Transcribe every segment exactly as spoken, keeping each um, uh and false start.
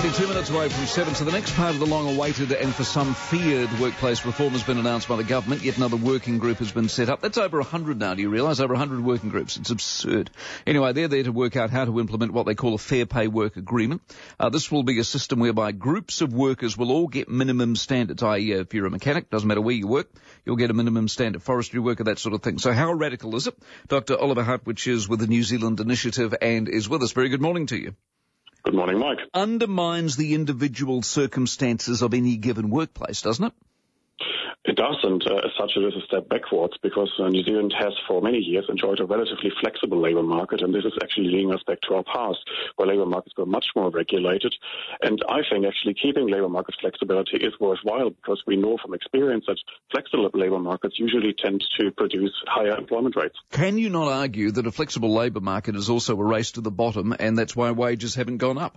twenty-two minutes away from seven, so the next part of the long-awaited and for some feared workplace reform has been announced by the government. Yet another working group has been set up. That's over one hundred now, do you realise? Over one hundred working groups. It's absurd. Anyway, they're there to work out how to implement what they call a fair pay work agreement. Uh, this will be a system whereby groups of workers will all get minimum standards, that is if you're a mechanic, doesn't matter where you work, you'll get a minimum standard, forestry worker, that sort of thing. So how radical is it? Doctor Oliver Hartwich is with the New Zealand Initiative and is with us. Very good morning to you. Good morning, Mike. Undermines the individual circumstances of any given workplace, doesn't it? It does, and uh, as such it is a step backwards because uh, New Zealand has for many years enjoyed a relatively flexible labour market, and this is actually leading us back to our past, where labour markets were much more regulated. And I think actually keeping labour market flexibility is worthwhile because we know from experience that flexible labour markets usually tend to produce higher employment rates. Can you not argue that a flexible labour market is also a race to the bottom, and that's why wages haven't gone up?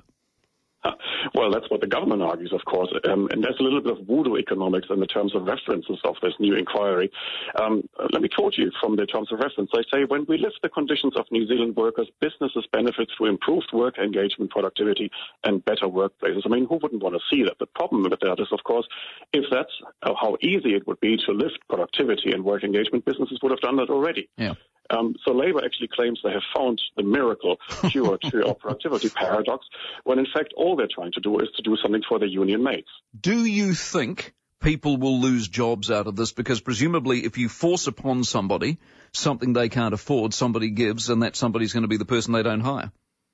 Well, that's what the government argues, of course, um, and there's a little bit of voodoo economics in the terms of references of this new inquiry. Um, let me quote you from the terms of reference. They say, when we lift the conditions of New Zealand workers, businesses benefit through improved work engagement, productivity, and better workplaces. I mean, who wouldn't want to see that? The problem with that is, of course, if that's how easy it would be to lift productivity and work engagement, businesses would have done that already. Yeah. Um, so Labour actually claims they have found the miracle cure to our productivity paradox, when in fact all they're trying to do is to do something for their union mates. Do you think people will lose jobs out of this? Because presumably if you force upon somebody something they can't afford, somebody gives, and that somebody's going to be the person they don't hire.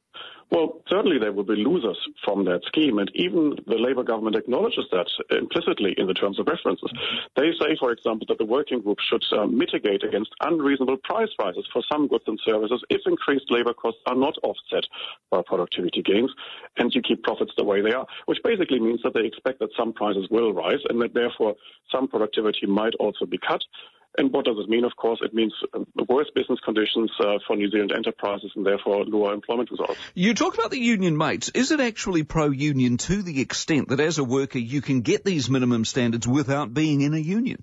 Well, certainly there will be losers from that scheme, and even the Labour government acknowledges that implicitly in the terms of references. They say, for example, that the working group should uh, mitigate against unreasonable price rises for some goods and services if increased labour costs are not offset by productivity gains, and you keep profits the way they are, which basically means that they expect that some prices will rise and that therefore some productivity might also be cut. And what does it mean? Of course, it means worse business conditions uh, for New Zealand enterprises and therefore lower employment results. You talk about the union mates. Is it actually pro-union to the extent that as a worker you can get these minimum standards without being in a union?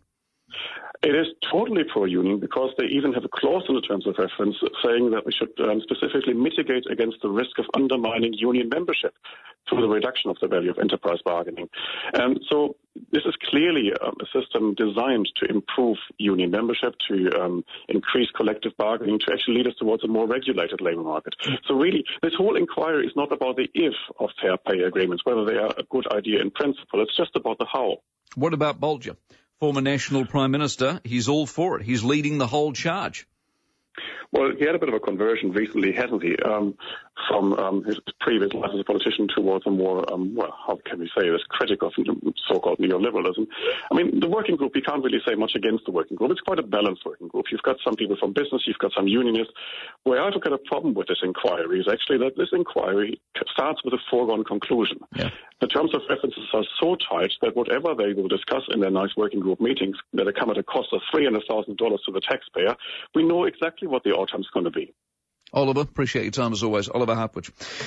It is totally pro-union because they even have a clause in the terms of reference saying that we should um, specifically mitigate against the risk of undermining union membership through the reduction of the value of enterprise bargaining. And so this is clearly um, a system designed to improve union membership, to um, increase collective bargaining, to actually lead us towards a more regulated labour market. So really, this whole inquiry is not about the if of fair pay agreements, whether they are a good idea in principle. It's just about the how. What about Bolger? Former National Prime Minister, he's all for it. He's leading the whole charge. Well, he had a bit of a conversion recently, hasn't he, um, from um, his previous life as a politician towards a more, um, well, how can we say this, critic of so-called neoliberalism. I mean, the working group, you can't really say much against the working group. It's quite a balanced working group. You've got some people from business, you've got some unionists. Where I look at a problem with this inquiry is actually that this inquiry starts with a foregone conclusion. Yeah. The terms of references are so tight that whatever they will discuss in their nice working group meetings, that they come at a cost of three hundred thousand dollars to the taxpayer, we know exactly what the outcome's going to be. Oliver, appreciate your time as always. Oliver Hartwich.